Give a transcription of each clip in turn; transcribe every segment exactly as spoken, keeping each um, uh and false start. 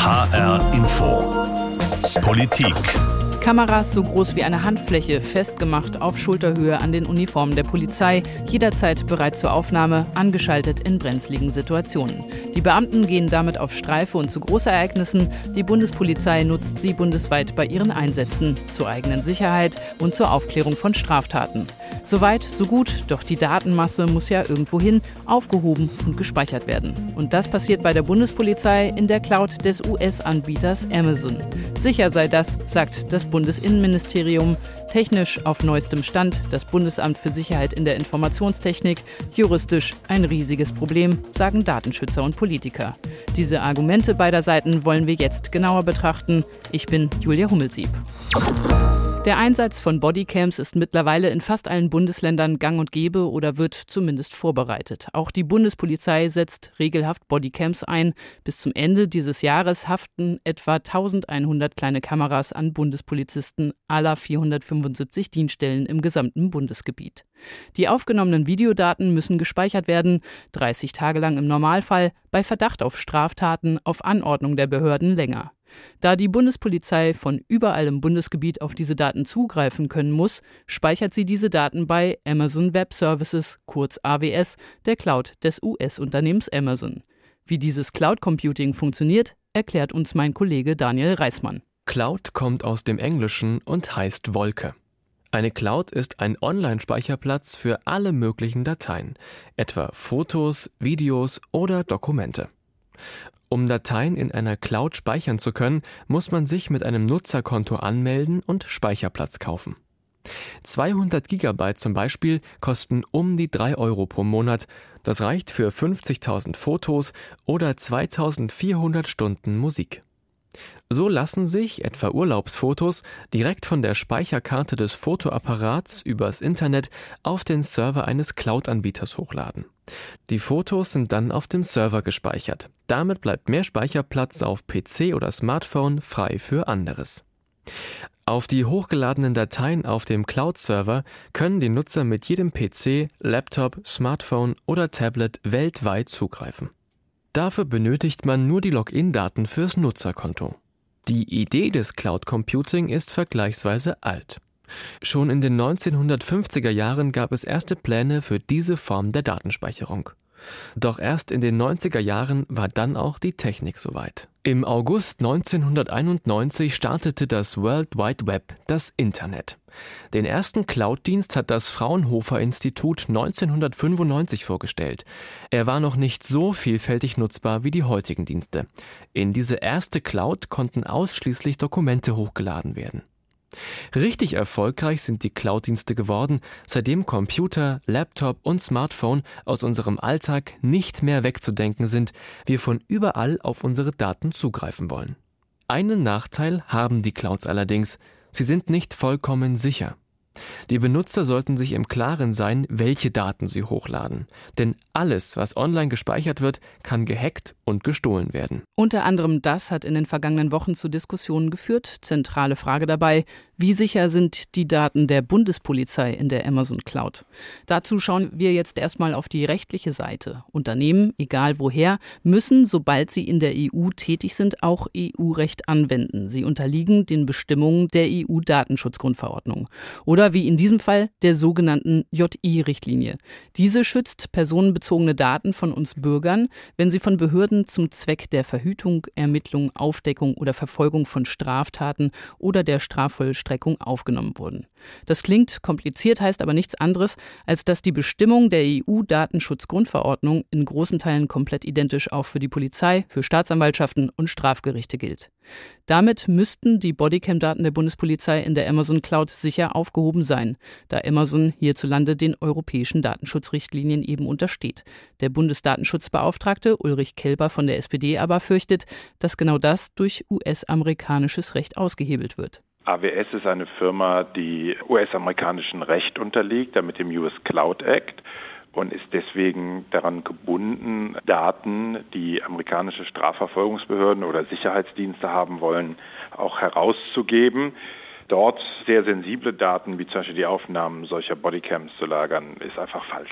H R Info. Politik. Kameras so groß wie eine Handfläche, festgemacht auf Schulterhöhe an den Uniformen der Polizei, jederzeit bereit zur Aufnahme, angeschaltet in brenzligen Situationen. Die Beamten gehen damit auf Streife und zu Großereignissen. Die Bundespolizei nutzt sie bundesweit bei ihren Einsätzen, zur eigenen Sicherheit und zur Aufklärung von Straftaten. Soweit, so gut, doch die Datenmasse muss ja irgendwohin aufgehoben und gespeichert werden. Und das passiert bei der Bundespolizei in der Cloud des U S-Anbieters Amazon. Sicher sei das, sagt das Bundesinnenministerium, technisch auf neuestem Stand das Bundesamt für Sicherheit in der Informationstechnik, juristisch ein riesiges Problem, sagen Datenschützer und Politiker. Diese Argumente beider Seiten wollen wir jetzt genauer betrachten. Ich bin Julia Hummelsieb. Der Einsatz von Bodycams ist mittlerweile in fast allen Bundesländern gang und gäbe oder wird zumindest vorbereitet. Auch die Bundespolizei setzt regelhaft Bodycams ein. Bis zum Ende dieses Jahres haften etwa eintausendeinhundert kleine Kameras an Bundespolizisten aller vierhundertfünfundsiebzig Dienststellen im gesamten Bundesgebiet. Die aufgenommenen Videodaten müssen gespeichert werden, dreißig Tage lang im Normalfall, bei Verdacht auf Straftaten auf Anordnung der Behörden länger. Da die Bundespolizei von überall im Bundesgebiet auf diese Daten zugreifen können muss, speichert sie diese Daten bei Amazon Web Services, kurz A W S, der Cloud des U S-Unternehmens Amazon. Wie dieses Cloud Computing funktioniert, erklärt uns mein Kollege Daniel Reismann. Cloud kommt aus dem Englischen und heißt Wolke. Eine Cloud ist ein Online-Speicherplatz für alle möglichen Dateien, etwa Fotos, Videos oder Dokumente. Um Dateien in einer Cloud speichern zu können, muss man sich mit einem Nutzerkonto anmelden und Speicherplatz kaufen. zweihundert Gigabyte zum Beispiel kosten um die drei Euro pro Monat. Das reicht für fünfzigtausend Fotos oder zweitausendvierhundert Stunden Musik. So lassen sich etwa Urlaubsfotos direkt von der Speicherkarte des Fotoapparats übers Internet auf den Server eines Cloud-Anbieters hochladen. Die Fotos sind dann auf dem Server gespeichert. Damit bleibt mehr Speicherplatz auf P C oder Smartphone frei für anderes. Auf die hochgeladenen Dateien auf dem Cloud-Server können die Nutzer mit jedem P C, Laptop, Smartphone oder Tablet weltweit zugreifen. Dafür benötigt man nur die Login-Daten fürs Nutzerkonto. Die Idee des Cloud Computing ist vergleichsweise alt. Schon in den neunzehnhundertfünfziger Jahren gab es erste Pläne für diese Form der Datenspeicherung. Doch erst in den neunziger Jahren war dann auch die Technik soweit. Im August neunzehnhunderteinundneunzig startete das World Wide Web, das Internet. Den ersten Cloud-Dienst hat das Fraunhofer-Institut neunzehnhundertfünfundneunzig vorgestellt. Er war noch nicht so vielfältig nutzbar wie die heutigen Dienste. In diese erste Cloud konnten ausschließlich Dokumente hochgeladen werden. Richtig erfolgreich sind die Cloud-Dienste geworden, seitdem Computer, Laptop und Smartphone aus unserem Alltag nicht mehr wegzudenken sind, wir von überall auf unsere Daten zugreifen wollen. Einen Nachteil haben die Clouds allerdings: sie sind nicht vollkommen sicher. Die Benutzer sollten sich im Klaren sein, welche Daten sie hochladen. Denn alles, was online gespeichert wird, kann gehackt und gestohlen werden. Unter anderem das hat in den vergangenen Wochen zu Diskussionen geführt. Zentrale Frage dabei: Wie sicher sind die Daten der Bundespolizei in der Amazon Cloud? Dazu schauen wir jetzt erstmal auf die rechtliche Seite. Unternehmen, egal woher, müssen, sobald sie in der E U tätig sind, auch E U-Recht anwenden. Sie unterliegen den Bestimmungen der E U-Datenschutzgrundverordnung. Oder wie in diesem Fall der sogenannten J I-Richtlinie. Diese schützt personenbezogene Daten von uns Bürgern, wenn sie von Behörden zum Zweck der Verhütung, Ermittlung, Aufdeckung oder Verfolgung von Straftaten oder der Strafvollstreckung aufgenommen wurden. Das klingt kompliziert, heißt aber nichts anderes, als dass die Bestimmung der E U-Datenschutzgrundverordnung in großen Teilen komplett identisch auch für die Polizei, für Staatsanwaltschaften und Strafgerichte gilt. Damit müssten die Bodycam-Daten der Bundespolizei in der Amazon Cloud sicher aufgehoben sein, da Amazon hierzulande den europäischen Datenschutzrichtlinien eben untersteht. Der Bundesdatenschutzbeauftragte Ulrich Kelber von der S P D aber fürchtet, dass genau das durch U S-amerikanisches Recht ausgehebelt wird. A W S ist eine Firma, die U S-amerikanischem Recht unterliegt, mit dem U S Cloud Act, und ist deswegen daran gebunden, Daten, die amerikanische Strafverfolgungsbehörden oder Sicherheitsdienste haben wollen, auch herauszugeben. Dort sehr sensible Daten, wie zum Beispiel die Aufnahmen solcher Bodycams zu lagern, ist einfach falsch.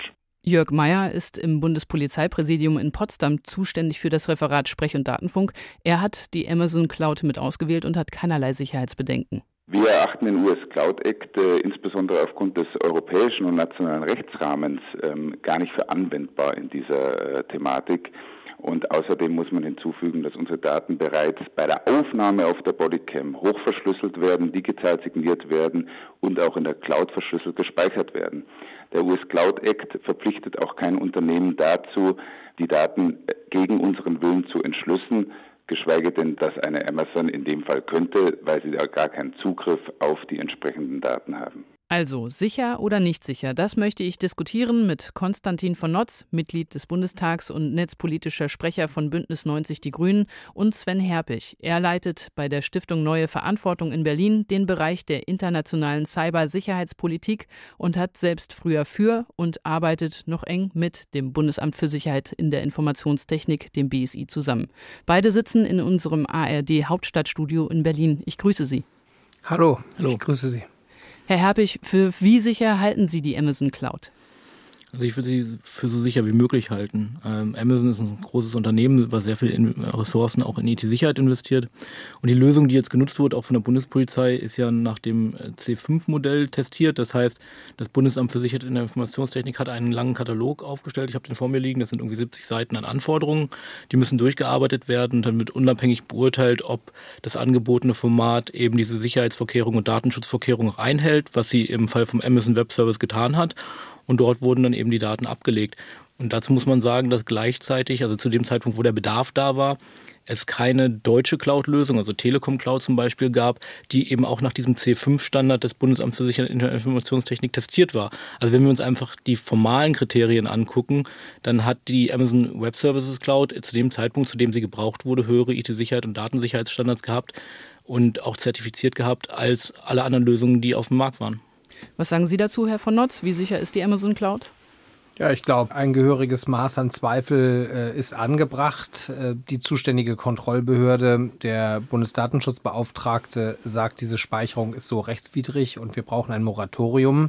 Jörg Meyer ist im Bundespolizeipräsidium in Potsdam zuständig für das Referat Sprech- und Datenfunk. Er hat die Amazon Cloud mit ausgewählt und hat keinerlei Sicherheitsbedenken. Wir erachten den U S Cloud Act äh, insbesondere aufgrund des europäischen und nationalen Rechtsrahmens ähm, gar nicht für anwendbar in dieser äh, Thematik. Und außerdem muss man hinzufügen, dass unsere Daten bereits bei der Aufnahme auf der Bodycam hochverschlüsselt werden, digital signiert werden und auch in der Cloud verschlüsselt gespeichert werden. Der U S Cloud Act verpflichtet auch kein Unternehmen dazu, die Daten gegen unseren Willen zu entschlüsseln, geschweige denn, dass eine Amazon in dem Fall könnte, weil sie da gar keinen Zugriff auf die entsprechenden Daten haben. Also, sicher oder nicht sicher, das möchte ich diskutieren mit Konstantin von Notz, Mitglied des Bundestags und netzpolitischer Sprecher von Bündnis neunzig Die Grünen, und Sven Herpich. Er leitet bei der Stiftung Neue Verantwortung in Berlin den Bereich der internationalen Cybersicherheitspolitik und hat selbst früher für und arbeitet noch eng mit dem Bundesamt für Sicherheit in der Informationstechnik, dem B S I, zusammen. Beide sitzen in unserem A R D-Hauptstadtstudio in Berlin. Ich grüße Sie. Hallo, Hallo. Ich grüße Sie. Herr Herpich, für wie sicher halten Sie die Amazon Cloud? Also ich würde sie für so sicher wie möglich halten. Ähm, Amazon ist ein großes Unternehmen, was sehr viel in Ressourcen auch in I T-Sicherheit investiert. Und die Lösung, die jetzt genutzt wurde, auch von der Bundespolizei, ist ja nach dem C fünf Modell testiert. Das heißt, das Bundesamt für Sicherheit in der Informationstechnik hat einen langen Katalog aufgestellt. Ich habe den vor mir liegen. Das sind irgendwie siebzig Seiten an Anforderungen. Die müssen durchgearbeitet werden. Dann wird unabhängig beurteilt, ob das angebotene Format eben diese Sicherheitsvorkehrungen und Datenschutzvorkehrungen auch einhält, was sie im Fall vom Amazon Web Service getan hat. Und dort wurden dann eben die Daten abgelegt. Und dazu muss man sagen, dass gleichzeitig, also zu dem Zeitpunkt, wo der Bedarf da war, es keine deutsche Cloud-Lösung, also Telekom Cloud zum Beispiel, gab, die eben auch nach diesem C fünf Standard des Bundesamts für Sicherheit in der Informationstechnik testiert war. Also wenn wir uns einfach die formalen Kriterien angucken, dann hat die Amazon Web Services Cloud zu dem Zeitpunkt, zu dem sie gebraucht wurde, höhere I T-Sicherheit und Datensicherheitsstandards gehabt und auch zertifiziert gehabt als alle anderen Lösungen, die auf dem Markt waren. Was sagen Sie dazu, Herr von Notz? Wie sicher ist die Amazon Cloud? Ja, ich glaube, ein gehöriges Maß an Zweifel äh, ist angebracht. Äh, die zuständige Kontrollbehörde, der Bundesdatenschutzbeauftragte, sagt, diese Speicherung ist so rechtswidrig und wir brauchen ein Moratorium.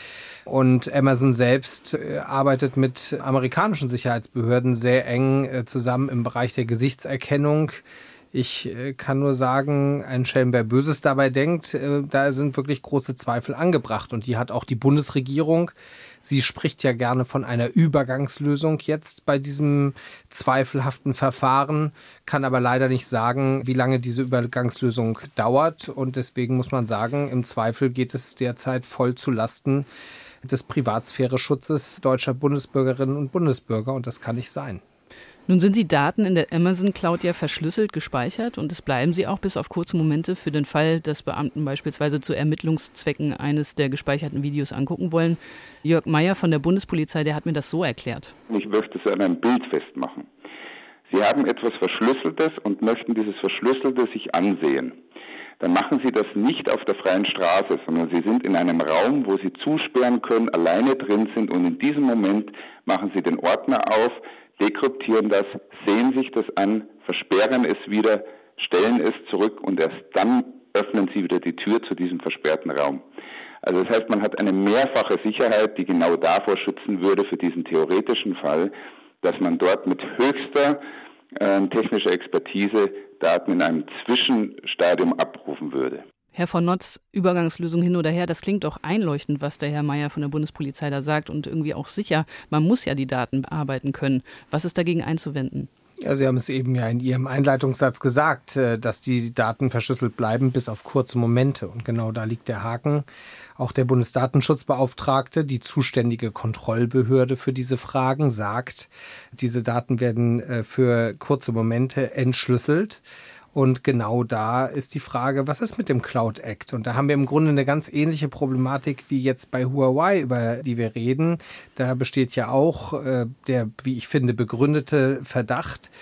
Und Amazon selbst äh, arbeitet mit amerikanischen Sicherheitsbehörden sehr eng äh, zusammen im Bereich der Gesichtserkennung. Ich kann nur sagen, ein Schelm, wer Böses dabei denkt, da sind wirklich große Zweifel angebracht. Und die hat auch die Bundesregierung. Sie spricht ja gerne von einer Übergangslösung jetzt bei diesem zweifelhaften Verfahren, kann aber leider nicht sagen, wie lange diese Übergangslösung dauert. Und deswegen muss man sagen, im Zweifel geht es derzeit voll zu Lasten des Privatsphäre-Schutzes deutscher Bundesbürgerinnen und Bundesbürger. Und das kann nicht sein. Nun sind die Daten in der Amazon Cloud ja verschlüsselt gespeichert und es bleiben sie auch bis auf kurze Momente für den Fall, dass Beamten beispielsweise zu Ermittlungszwecken eines der gespeicherten Videos angucken wollen. Jörg Meyer von der Bundespolizei, der hat mir das so erklärt. Ich möchte es an einem Bild festmachen. Sie haben etwas Verschlüsseltes und möchten dieses Verschlüsselte sich ansehen. Dann machen Sie das nicht auf der freien Straße, sondern Sie sind in einem Raum, wo Sie zusperren können, alleine drin sind und in diesem Moment machen Sie den Ordner auf, dekryptieren das, sehen sich das an, versperren es wieder, stellen es zurück und erst dann öffnen sie wieder die Tür zu diesem versperrten Raum. Also das heißt, man hat eine mehrfache Sicherheit, die genau davor schützen würde für diesen theoretischen Fall, dass man dort mit höchster äh, technischer Expertise Daten in einem Zwischenstadium abrufen würde. Herr von Notz, Übergangslösung hin oder her, das klingt doch einleuchtend, was der Herr Meyer von der Bundespolizei da sagt und irgendwie auch sicher. Man muss ja die Daten bearbeiten können. Was ist dagegen einzuwenden? Ja, Sie haben es eben ja in Ihrem Einleitungssatz gesagt, dass die Daten verschlüsselt bleiben bis auf kurze Momente. Und genau da liegt der Haken. Auch der Bundesdatenschutzbeauftragte, die zuständige Kontrollbehörde für diese Fragen, sagt, diese Daten werden für kurze Momente entschlüsselt. Und genau da ist die Frage, was ist mit dem Cloud Act? Und da haben wir im Grunde eine ganz ähnliche Problematik wie jetzt bei Huawei, über die wir reden. Da besteht ja auch äh, der, wie ich finde, begründete Verdacht,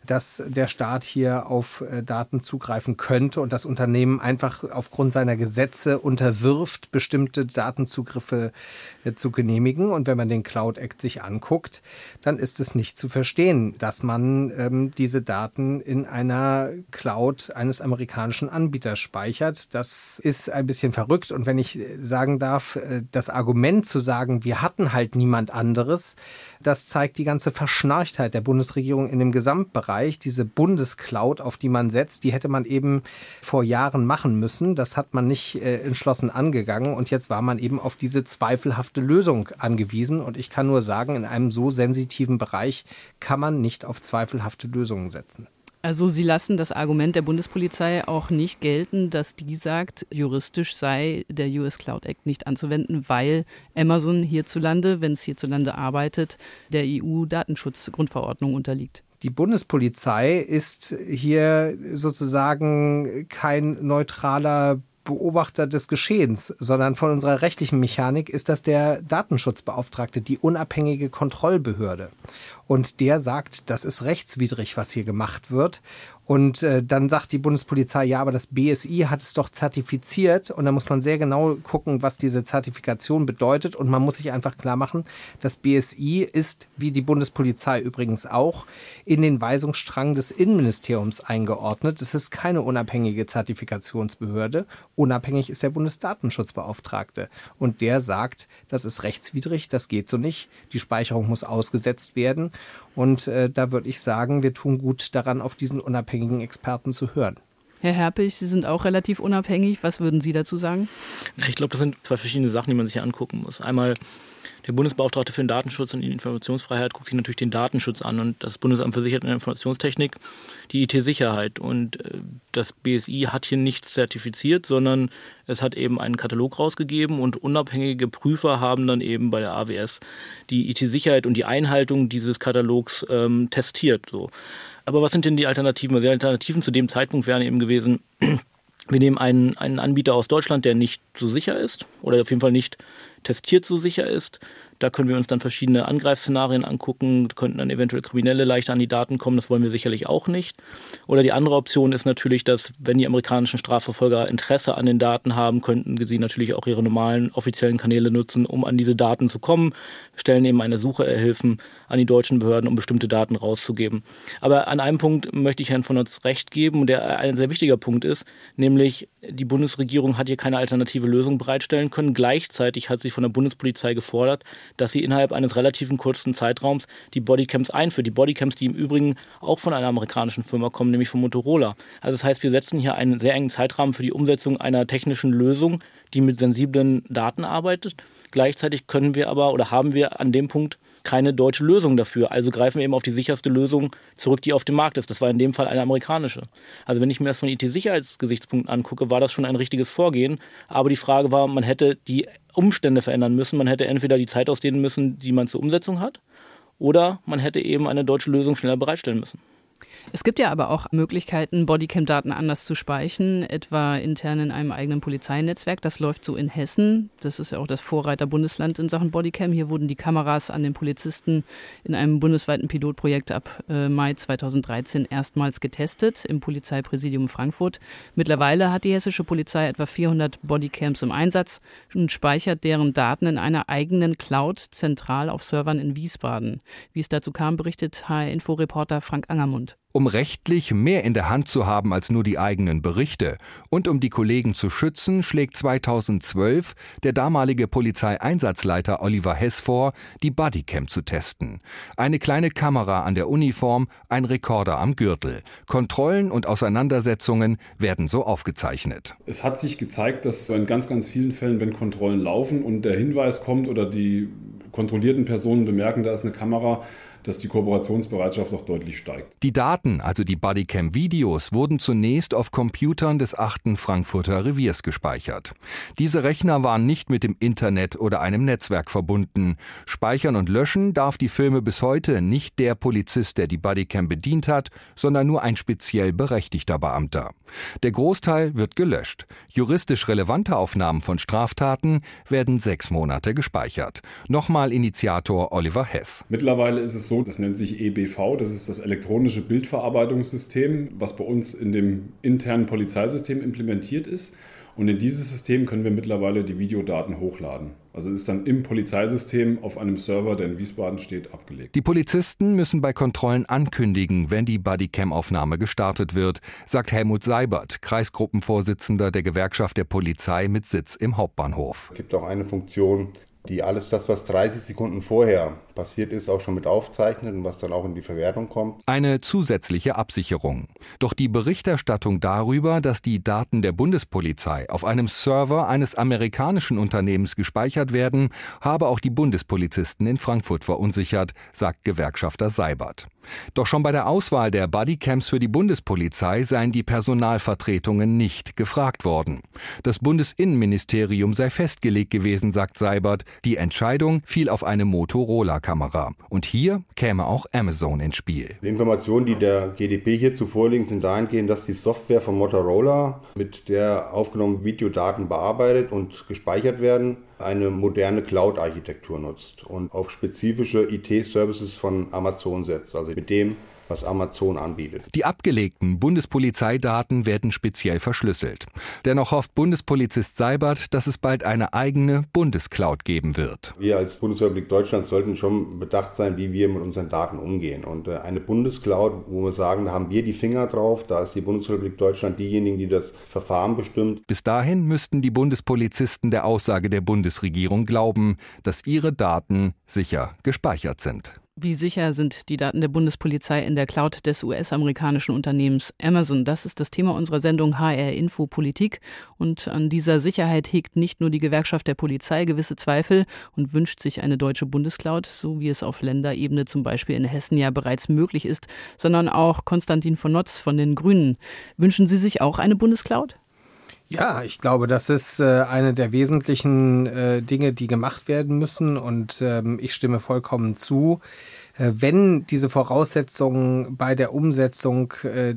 dass der Staat hier auf Daten zugreifen könnte und das Unternehmen einfach aufgrund seiner Gesetze unterwirft, bestimmte Datenzugriffe zu genehmigen. Und wenn man den Cloud Act sich anguckt, dann ist es nicht zu verstehen, dass man ähm, diese Daten in einer Cloud eines amerikanischen Anbieters speichert. Das ist ein bisschen verrückt. Und wenn ich sagen darf, das Argument zu sagen, wir hatten halt niemand anderes, das zeigt die ganze Verschnarchtheit der Bundesregierung in dem Gesamtbereich. Diese Bundescloud, auf die man setzt, die hätte man eben vor Jahren machen müssen. Das hat man nicht äh, entschlossen angegangen. Und jetzt war man eben auf diese zweifelhafte Lösung angewiesen. Und ich kann nur sagen, in einem so sensitiven Bereich kann man nicht auf zweifelhafte Lösungen setzen. Also Sie lassen das Argument der Bundespolizei auch nicht gelten, dass die sagt, juristisch sei der U S Cloud Act nicht anzuwenden, weil Amazon hierzulande, wenn es hierzulande arbeitet, der E U-Datenschutzgrundverordnung unterliegt. Die Bundespolizei ist hier sozusagen kein neutraler Beobachter des Geschehens, sondern von unserer rechtlichen Mechanik ist das der Datenschutzbeauftragte, die unabhängige Kontrollbehörde. Und der sagt, das ist rechtswidrig, was hier gemacht wird. Und äh, dann sagt die Bundespolizei, ja, aber das B S I hat es doch zertifiziert. Und da muss man sehr genau gucken, was diese Zertifikation bedeutet. Und man muss sich einfach klar machen, das B S I ist, wie die Bundespolizei übrigens auch, in den Weisungsstrang des Innenministeriums eingeordnet. Es ist keine unabhängige Zertifikationsbehörde. Unabhängig ist der Bundesdatenschutzbeauftragte. Und der sagt, das ist rechtswidrig, das geht so nicht. Die Speicherung muss ausgesetzt werden. Und äh, da würde ich sagen, wir tun gut daran, auf diesen unabhängigen Experten zu hören. Herr Herpich, Sie sind auch relativ unabhängig. Was würden Sie dazu sagen? Ich glaube, das sind zwei verschiedene Sachen, die man sich hier angucken muss. Einmal der Bundesbeauftragte für den Datenschutz und die Informationsfreiheit guckt sich natürlich den Datenschutz an und das Bundesamt für Sicherheit und Informationstechnik die I T-Sicherheit. Und das B S I hat hier nichts zertifiziert, sondern es hat eben einen Katalog rausgegeben und unabhängige Prüfer haben dann eben bei der A W S die I T-Sicherheit und die Einhaltung dieses Katalogs ähm, testiert. So. Aber was sind denn die Alternativen? Also die Alternativen zu dem Zeitpunkt wären eben gewesen, wir nehmen einen, einen Anbieter aus Deutschland, der nicht so sicher ist oder auf jeden Fall nicht testiert so sicher ist. Da können wir uns dann verschiedene Angreifszenarien angucken, könnten dann eventuell Kriminelle leichter an die Daten kommen, das wollen wir sicherlich auch nicht. Oder die andere Option ist natürlich, dass wenn die amerikanischen Strafverfolger Interesse an den Daten haben, könnten sie natürlich auch ihre normalen offiziellen Kanäle nutzen, um an diese Daten zu kommen, stellen eben eine Sucherhilfen an die deutschen Behörden, um bestimmte Daten rauszugeben. Aber an einem Punkt möchte ich Herrn von Notz recht geben, der ein sehr wichtiger Punkt ist, nämlich die Bundesregierung hat hier keine alternative Lösung bereitstellen können. Gleichzeitig hat sie von der Bundespolizei gefordert, dass sie innerhalb eines relativen kurzen Zeitraums die Bodycams einführt. Die Bodycams, die im Übrigen auch von einer amerikanischen Firma kommen, nämlich von Motorola. Also das heißt, wir setzen hier einen sehr engen Zeitrahmen für die Umsetzung einer technischen Lösung, die mit sensiblen Daten arbeitet. Gleichzeitig können wir aber oder haben wir an dem Punkt keine deutsche Lösung dafür. Also greifen wir eben auf die sicherste Lösung zurück, die auf dem Markt ist. Das war in dem Fall eine amerikanische. Also wenn ich mir das von I T-Sicherheitsgesichtspunkten angucke, war das schon ein richtiges Vorgehen. Aber die Frage war, man hätte die Umstände verändern müssen. Man hätte entweder die Zeit ausdehnen müssen, die man zur Umsetzung hat, oder man hätte eben eine deutsche Lösung schneller bereitstellen müssen. Es gibt ja aber auch Möglichkeiten, Bodycam-Daten anders zu speichern, etwa intern in einem eigenen Polizeinetzwerk. Das läuft so in Hessen. Das ist ja auch das Vorreiterbundesland in Sachen Bodycam. Hier wurden die Kameras an den Polizisten in einem bundesweiten Pilotprojekt ab äh, Mai zweitausenddreizehn erstmals getestet im Polizeipräsidium Frankfurt. Mittlerweile hat die hessische Polizei etwa vierhundert Bodycams im Einsatz und speichert deren Daten in einer eigenen Cloud zentral auf Servern in Wiesbaden. Wie es dazu kam, berichtet H R-Info-Reporter Frank Angermund. Um rechtlich mehr in der Hand zu haben als nur die eigenen Berichte und um die Kollegen zu schützen, schlägt zweitausendzwölf der damalige Polizeieinsatzleiter Oliver Hess vor, die Bodycam zu testen. Eine kleine Kamera an der Uniform, ein Rekorder am Gürtel. Kontrollen und Auseinandersetzungen werden so aufgezeichnet. Es hat sich gezeigt, dass in ganz, ganz vielen Fällen, wenn Kontrollen laufen und der Hinweis kommt oder die kontrollierten Personen bemerken, da ist eine Kamera, dass die Kooperationsbereitschaft auch deutlich steigt. Die Daten, also die Bodycam-Videos, wurden zunächst auf Computern des achten Frankfurter Reviers gespeichert. Diese Rechner waren nicht mit dem Internet oder einem Netzwerk verbunden. Speichern und löschen darf die Filme bis heute nicht der Polizist, der die Bodycam bedient hat, sondern nur ein speziell berechtigter Beamter. Der Großteil wird gelöscht. Juristisch relevante Aufnahmen von Straftaten werden sechs Monate gespeichert. Nochmal Initiator Oliver Hess. Mittlerweile ist es so, so, das nennt sich E B V, das ist das elektronische Bildverarbeitungssystem, was bei uns in dem internen Polizeisystem implementiert ist. Und in dieses System können wir mittlerweile die Videodaten hochladen. Also es ist dann im Polizeisystem auf einem Server, der in Wiesbaden steht, abgelegt. Die Polizisten müssen bei Kontrollen ankündigen, wenn die Bodycam-Aufnahme gestartet wird, sagt Helmut Seibert, Kreisgruppenvorsitzender der Gewerkschaft der Polizei mit Sitz im Hauptbahnhof. Es gibt auch eine Funktion, die alles das, was dreißig Sekunden vorher passiert ist, auch schon mit aufzeichnet und was dann auch in die Verwertung kommt. Eine zusätzliche Absicherung. Doch die Berichterstattung darüber, dass die Daten der Bundespolizei auf einem Server eines amerikanischen Unternehmens gespeichert werden, habe auch die Bundespolizisten in Frankfurt verunsichert, sagt Gewerkschafter Seibert. Doch schon bei der Auswahl der Bodycams für die Bundespolizei seien die Personalvertretungen nicht gefragt worden. Das Bundesinnenministerium sei festgelegt gewesen, sagt Seibert. Die Entscheidung fiel auf eine Motorola-Kamera. Und hier käme auch Amazon ins Spiel. Die Informationen, die der G d P hierzu vorliegen, sind dahingehend, dass die Software von Motorola, mit der aufgenommene Videodaten bearbeitet und gespeichert werden, eine moderne Cloud-Architektur nutzt und auf spezifische I T-Services von Amazon setzt, also mit dem, was Amazon anbietet. Die abgelegten Bundespolizeidaten werden speziell verschlüsselt. Dennoch hofft Bundespolizist Seibert, dass es bald eine eigene Bundescloud geben wird. Wir als Bundesrepublik Deutschland sollten schon bedacht sein, wie wir mit unseren Daten umgehen. Und eine Bundescloud, wo wir sagen, da haben wir die Finger drauf, da ist die Bundesrepublik Deutschland diejenigen, die das Verfahren bestimmt. Bis dahin müssten die Bundespolizisten der Aussage der Bundesregierung glauben, dass ihre Daten sicher gespeichert sind. Wie sicher sind die Daten der Bundespolizei in der Cloud des U S-amerikanischen Unternehmens Amazon? Das ist das Thema unserer Sendung H R Info Politik. Und an dieser Sicherheit hegt nicht nur die Gewerkschaft der Polizei gewisse Zweifel und wünscht sich eine deutsche Bundescloud, so wie es auf Länderebene zum Beispiel in Hessen ja bereits möglich ist, sondern auch Konstantin von Notz von den Grünen. Wünschen Sie sich auch eine Bundescloud? Ja, ich glaube, das ist äh, eine der wesentlichen äh, Dinge, die gemacht werden müssen und ähm, ich stimme vollkommen zu. Äh, wenn diese Voraussetzungen bei der Umsetzung äh,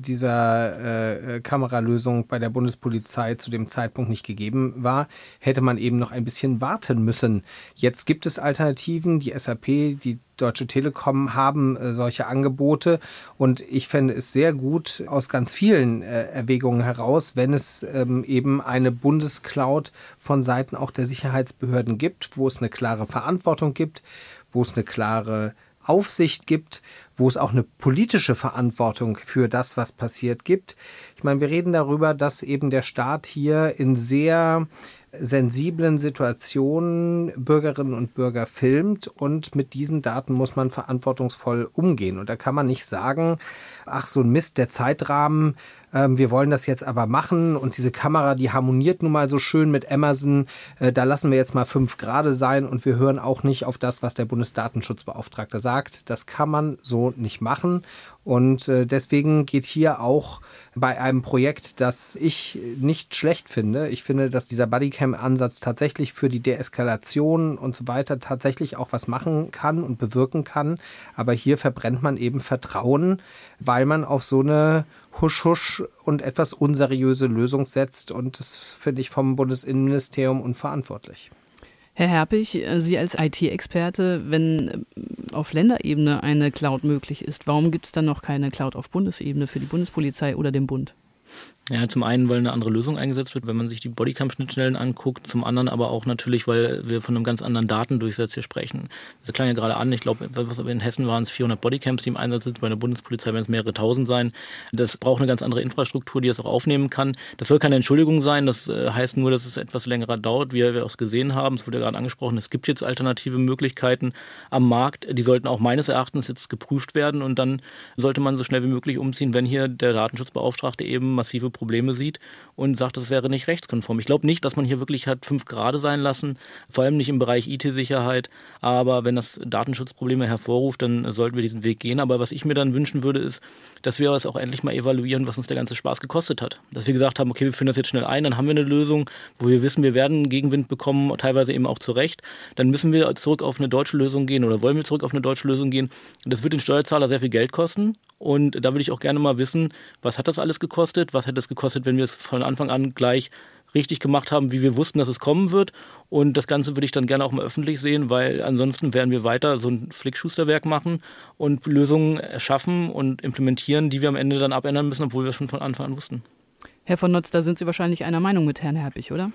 dieser äh, Kameralösung bei der Bundespolizei zu dem Zeitpunkt nicht gegeben war, hätte man eben noch ein bisschen warten müssen. Jetzt gibt es Alternativen, die S A P, die Deutsche Telekom haben äh, solche Angebote und ich fände es sehr gut aus ganz vielen äh, Erwägungen heraus, wenn es ähm, eben eine Bundescloud von Seiten auch der Sicherheitsbehörden gibt, wo es eine klare Verantwortung gibt, wo es eine klare Aufsicht gibt, wo es auch eine politische Verantwortung für das, was passiert, gibt. Ich meine, wir reden darüber, dass eben der Staat hier in sehr sensiblen Situationen Bürgerinnen und Bürger filmt und mit diesen Daten muss man verantwortungsvoll umgehen. Und da kann man nicht sagen, ach so ein Mist, der Zeitrahmen, ähm, wir wollen das jetzt aber machen und diese Kamera, die harmoniert nun mal so schön mit Amazon, äh, da lassen wir jetzt mal fünf Grade sein und wir hören auch nicht auf das, was der Bundesdatenschutzbeauftragte sagt. Das kann man so nicht machen und äh, deswegen geht hier auch bei einem Projekt, das ich nicht schlecht finde, ich finde, dass dieser Bodycam-Ansatz tatsächlich für die Deeskalation und so weiter tatsächlich auch was machen kann und bewirken kann, aber hier verbrennt man eben Vertrauen, weil man auf so eine Husch-Husch und etwas unseriöse Lösung setzt und das finde ich vom Bundesinnenministerium unverantwortlich. Herr Herpich, Sie als I T-Experte, wenn auf Länderebene eine Cloud möglich ist, warum gibt es dann noch keine Cloud auf Bundesebene für die Bundespolizei oder den Bund? Ja, zum einen, weil eine andere Lösung eingesetzt wird, wenn man sich die Bodycam-Schnittstellen anguckt, zum anderen aber auch natürlich, weil wir von einem ganz anderen Datendurchsatz hier sprechen. Das klang ja gerade an, ich glaube, was in Hessen waren es vierhundert Bodycams, die im Einsatz sind, bei der Bundespolizei werden es mehrere tausend sein. Das braucht eine ganz andere Infrastruktur, die das auch aufnehmen kann. Das soll keine Entschuldigung sein, das heißt nur, dass es etwas länger dauert, wie wir auch gesehen haben. Es wurde ja gerade angesprochen, es gibt jetzt alternative Möglichkeiten am Markt, die sollten auch meines Erachtens jetzt geprüft werden und dann sollte man so schnell wie möglich umziehen, wenn hier der Datenschutzbeauftragte eben massive Probleme sieht und sagt, das wäre nicht rechtskonform. Ich glaube nicht, dass man hier wirklich hat fünf Grade sein lassen, vor allem nicht im Bereich I T-Sicherheit, aber wenn das Datenschutzprobleme hervorruft, dann sollten wir diesen Weg gehen. Aber was ich mir dann wünschen würde, ist, dass wir es auch endlich mal evaluieren, was uns der ganze Spaß gekostet hat. Dass wir gesagt haben, okay, wir führen das jetzt schnell ein, dann haben wir eine Lösung, wo wir wissen, wir werden Gegenwind bekommen, teilweise eben auch zu Recht. Dann müssen wir zurück auf eine deutsche Lösung gehen oder wollen wir zurück auf eine deutsche Lösung gehen. Das wird den Steuerzahler sehr viel Geld kosten. Und da würde ich auch gerne mal wissen, was hat das alles gekostet? Was hätte es gekostet, wenn wir es von Anfang an gleich richtig gemacht haben, wie wir wussten, dass es kommen wird. Und das Ganze würde ich dann gerne auch mal öffentlich sehen, weil ansonsten werden wir weiter so ein Flickschusterwerk machen und Lösungen erschaffen und implementieren, die wir am Ende dann abändern müssen, obwohl wir es schon von Anfang an wussten. Herr von Notz, da sind Sie wahrscheinlich einer Meinung mit Herrn Herpich, oder?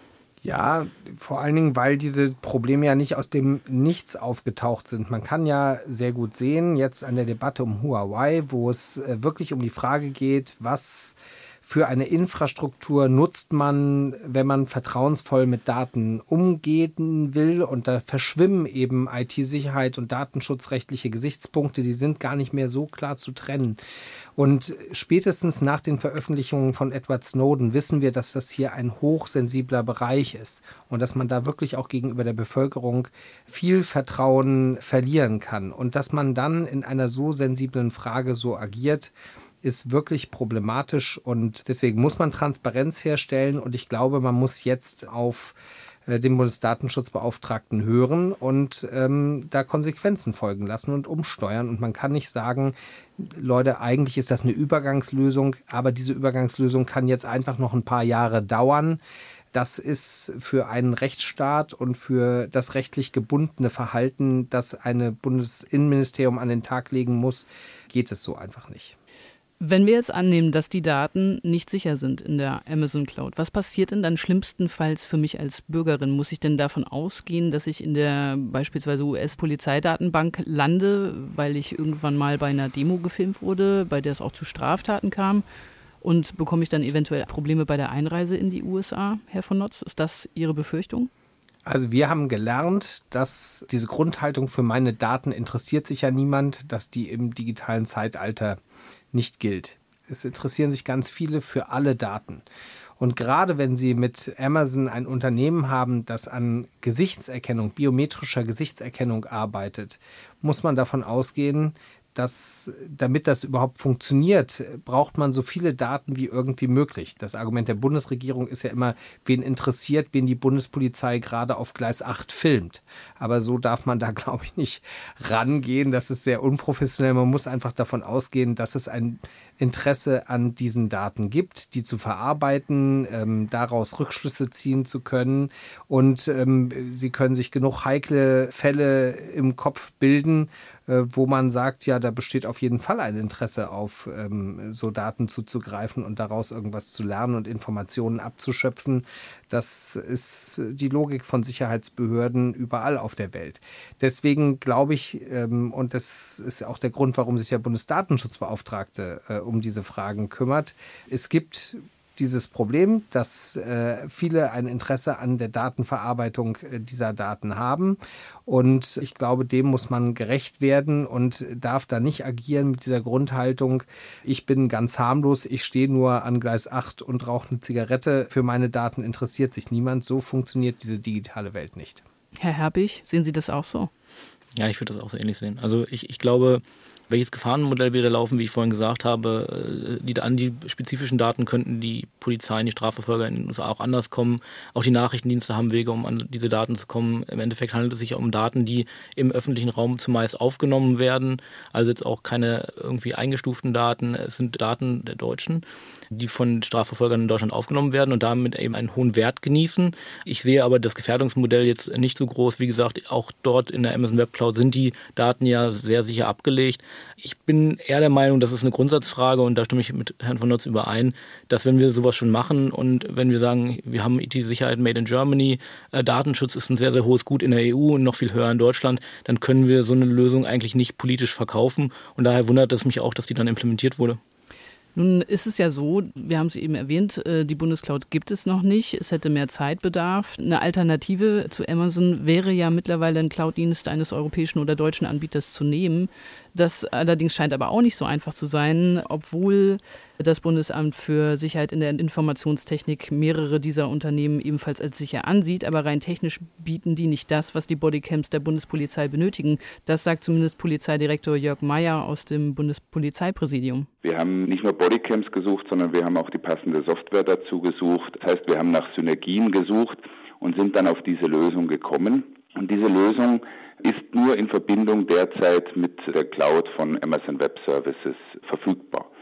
Ja, vor allen Dingen, weil diese Probleme ja nicht aus dem Nichts aufgetaucht sind. Man kann ja sehr gut sehen, jetzt an der Debatte um Huawei, wo es wirklich um die Frage geht, was für eine Infrastruktur nutzt man, wenn man vertrauensvoll mit Daten umgehen will. Und da verschwimmen eben I T-Sicherheit und datenschutzrechtliche Gesichtspunkte, die sind gar nicht mehr so klar zu trennen. Und spätestens nach den Veröffentlichungen von Edward Snowden wissen wir, dass das hier ein hochsensibler Bereich ist und dass man da wirklich auch gegenüber der Bevölkerung viel Vertrauen verlieren kann. Und dass man dann in einer so sensiblen Frage so agiert, ist wirklich problematisch und deswegen muss man Transparenz herstellen und ich glaube, man muss jetzt auf äh, den Bundesdatenschutzbeauftragten hören und ähm, da Konsequenzen folgen lassen und umsteuern und man kann nicht sagen, Leute, eigentlich ist das eine Übergangslösung, aber diese Übergangslösung kann jetzt einfach noch ein paar Jahre dauern. Das ist für einen Rechtsstaat und für das rechtlich gebundene Verhalten, das ein Bundesinnenministerium an den Tag legen muss, geht es so einfach nicht. Wenn wir jetzt annehmen, dass die Daten nicht sicher sind in der Amazon Cloud, was passiert denn dann schlimmstenfalls für mich als Bürgerin? Muss ich denn davon ausgehen, dass ich in der beispielsweise U S-Polizeidatenbank lande, weil ich irgendwann mal bei einer Demo gefilmt wurde, bei der es auch zu Straftaten kam? Und bekomme ich dann eventuell Probleme bei der Einreise in die U S A, Herr von Notz? Ist das Ihre Befürchtung? Also wir haben gelernt, dass diese Grundhaltung für meine Daten interessiert sich ja niemand, dass die im digitalen Zeitalter nicht gilt. Es interessieren sich ganz viele für alle Daten. Und gerade wenn Sie mit Amazon ein Unternehmen haben, das an Gesichtserkennung, biometrischer Gesichtserkennung arbeitet, muss man davon ausgehen, dass, damit das überhaupt funktioniert, braucht man so viele Daten wie irgendwie möglich. Das Argument der Bundesregierung ist ja immer, wen interessiert, wen die Bundespolizei gerade auf Gleis acht filmt. Aber so darf man da, glaube ich, nicht rangehen. Das ist sehr unprofessionell. Man muss einfach davon ausgehen, dass es ein Interesse an diesen Daten gibt, die zu verarbeiten, ähm, daraus Rückschlüsse ziehen zu können. Und ähm, Sie können sich genug heikle Fälle im Kopf bilden, äh, wo man sagt, ja, da besteht auf jeden Fall ein Interesse auf ähm, so Daten zuzugreifen und daraus irgendwas zu lernen und Informationen abzuschöpfen. Das ist die Logik von Sicherheitsbehörden überall auf der Welt. Deswegen glaube ich, ähm, und das ist auch der Grund, warum sich der Bundesdatenschutzbeauftragte äh, um diese Fragen kümmert, es gibt dieses Problem, dass äh, viele ein Interesse an der Datenverarbeitung äh, dieser Daten haben. Und ich glaube, dem muss man gerecht werden und darf da nicht agieren mit dieser Grundhaltung, ich bin ganz harmlos, ich stehe nur an Gleis acht und rauche eine Zigarette. Für meine Daten interessiert sich niemand. So funktioniert diese digitale Welt nicht. Herr Herpich, sehen Sie das auch so? Ja, ich würde das auch so ähnlich sehen. Also ich, ich glaube, welches Gefahrenmodell wir da laufen, wie ich vorhin gesagt habe, die, an die spezifischen Daten könnten die Polizei und die Strafverfolger in den U S A auch anders kommen. Auch die Nachrichtendienste haben Wege, um an diese Daten zu kommen. Im Endeffekt handelt es sich um Daten, die im öffentlichen Raum zumeist aufgenommen werden. Also jetzt auch keine irgendwie eingestuften Daten. Es sind Daten der Deutschen, die von Strafverfolgern in Deutschland aufgenommen werden und damit eben einen hohen Wert genießen. Ich sehe aber das Gefährdungsmodell jetzt nicht so groß. Wie gesagt, auch dort in der Amazon Web Cloud sind die Daten ja sehr sicher abgelegt. Ich bin eher der Meinung, das ist eine Grundsatzfrage und da stimme ich mit Herrn von Notz überein, dass wenn wir sowas schon machen und wenn wir sagen, wir haben I T-Sicherheit made in Germany, äh, Datenschutz ist ein sehr, sehr hohes Gut in der E U und noch viel höher in Deutschland, dann können wir so eine Lösung eigentlich nicht politisch verkaufen und daher wundert es mich auch, dass die dann implementiert wurde. Nun ist es ja so, wir haben es eben erwähnt, die Bundescloud gibt es noch nicht. Es hätte mehr Zeitbedarf. Eine Alternative zu Amazon wäre ja mittlerweile ein Cloud-Dienst eines europäischen oder deutschen Anbieters zu nehmen. Das allerdings scheint aber auch nicht so einfach zu sein, obwohl das Bundesamt für Sicherheit in der Informationstechnik mehrere dieser Unternehmen ebenfalls als sicher ansieht. Aber rein technisch bieten die nicht das, was die Bodycams der Bundespolizei benötigen. Das sagt zumindest Polizeidirektor Jörg Meyer aus dem Bundespolizeipräsidium. Wir haben nicht nur Bodycams gesucht, sondern wir haben auch die passende Software dazu gesucht. Das heißt, wir haben nach Synergien gesucht und sind dann auf diese Lösung gekommen. Und diese Lösung ist nur in Verbindung derzeit mit der Cloud von Amazon Web Services verfügbar.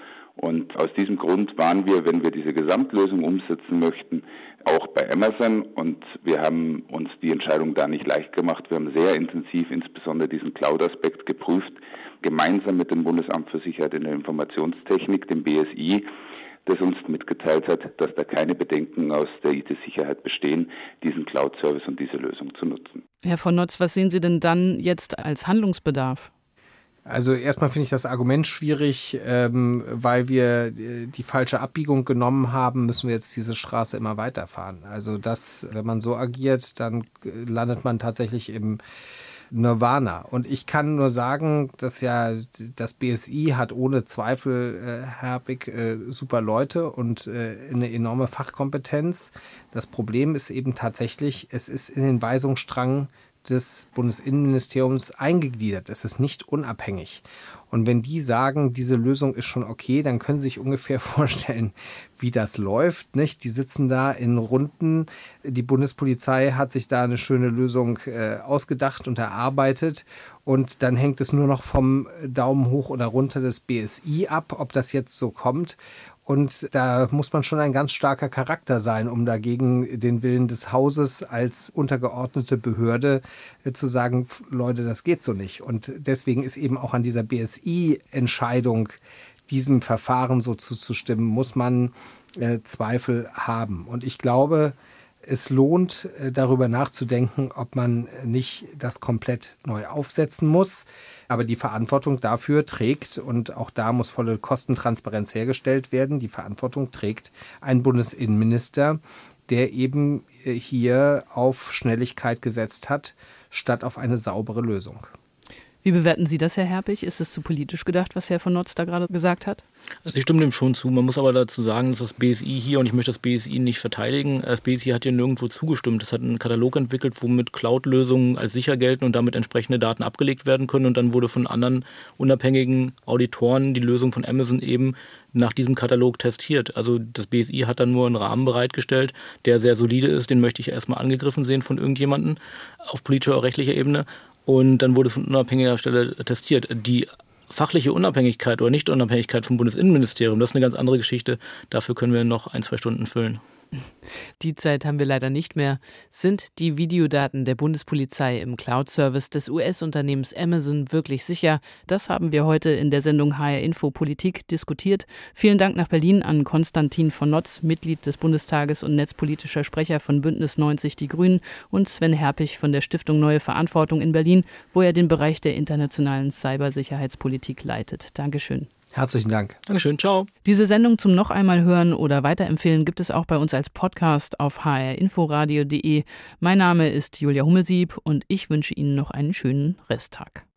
Und aus diesem Grund waren wir, wenn wir diese Gesamtlösung umsetzen möchten, auch bei Amazon. Und wir haben uns die Entscheidung da nicht leicht gemacht. Wir haben sehr intensiv insbesondere diesen Cloud-Aspekt geprüft, gemeinsam mit dem Bundesamt für Sicherheit in der Informationstechnik, dem B S I, das uns mitgeteilt hat, dass da keine Bedenken aus der I T-Sicherheit bestehen, diesen Cloud-Service und diese Lösung zu nutzen. Herr von Notz, was sehen Sie denn dann jetzt als Handlungsbedarf? Also erstmal finde ich das Argument schwierig, ähm, weil wir die falsche Abbiegung genommen haben, müssen wir jetzt diese Straße immer weiterfahren. Also das, wenn man so agiert, dann landet man tatsächlich im Nirvana. Und ich kann nur sagen, dass ja das B S I hat ohne Zweifel, äh, Herr Bick, äh, super Leute und äh, eine enorme Fachkompetenz. Das Problem ist eben tatsächlich, es ist in den Weisungsstrang des Bundesinnenministeriums eingegliedert. Es ist nicht unabhängig. Und wenn die sagen, diese Lösung ist schon okay, dann können Sie sich ungefähr vorstellen, wie das läuft, nicht? Die sitzen da in Runden. Die Bundespolizei hat sich da eine schöne Lösung äh, ausgedacht und erarbeitet. Und dann hängt es nur noch vom Daumen hoch oder runter des B S I ab, ob das jetzt so kommt. Und da muss man schon ein ganz starker Charakter sein, um dagegen den Willen des Hauses als untergeordnete Behörde äh, zu sagen, Leute, das geht so nicht. Und deswegen ist eben auch an dieser B S I-Entscheidung, diesem Verfahren so zuzustimmen, muss man äh, Zweifel haben. Und ich glaube, es lohnt, darüber nachzudenken, ob man nicht das komplett neu aufsetzen muss. Aber die Verantwortung dafür trägt, und auch da muss volle Kostentransparenz hergestellt werden, die Verantwortung trägt ein Bundesinnenminister, der eben hier auf Schnelligkeit gesetzt hat, statt auf eine saubere Lösung. Wie bewerten Sie das, Herr Herpich? Ist es zu politisch gedacht, was Herr von Notz da gerade gesagt hat? Also ich stimme dem schon zu. Man muss aber dazu sagen, dass das B S I hier, und ich möchte das B S I nicht verteidigen, das B S I hat hier nirgendwo zugestimmt. Es hat einen Katalog entwickelt, womit Cloud-Lösungen als sicher gelten und damit entsprechende Daten abgelegt werden können. Und dann wurde von anderen unabhängigen Auditoren die Lösung von Amazon eben nach diesem Katalog testiert. Also das B S I hat dann nur einen Rahmen bereitgestellt, der sehr solide ist. Den möchte ich erstmal angegriffen sehen von irgendjemandem auf politischer oder rechtlicher Ebene. Und dann wurde es von unabhängiger Stelle testiert. Die fachliche Unabhängigkeit oder Nicht-Unabhängigkeit vom Bundesinnenministerium, das ist eine ganz andere Geschichte. Dafür können wir noch ein, zwei Stunden füllen. Die Zeit haben wir leider nicht mehr. Sind die Videodaten der Bundespolizei im Cloud-Service des U S-Unternehmens Amazon wirklich sicher? Das haben wir heute in der Sendung H R Info Politik diskutiert. Vielen Dank nach Berlin an Konstantin von Notz, Mitglied des Bundestages und netzpolitischer Sprecher von Bündnis neunzig Die Grünen, und Sven Herpich von der Stiftung Neue Verantwortung in Berlin, wo er den Bereich der internationalen Cybersicherheitspolitik leitet. Dankeschön. Herzlichen Dank. Dankeschön, ciao. Diese Sendung zum noch einmal hören oder weiterempfehlen gibt es auch bei uns als Podcast auf h r inforadio punkt de. Mein Name ist Julia Hummelsieb und ich wünsche Ihnen noch einen schönen Resttag.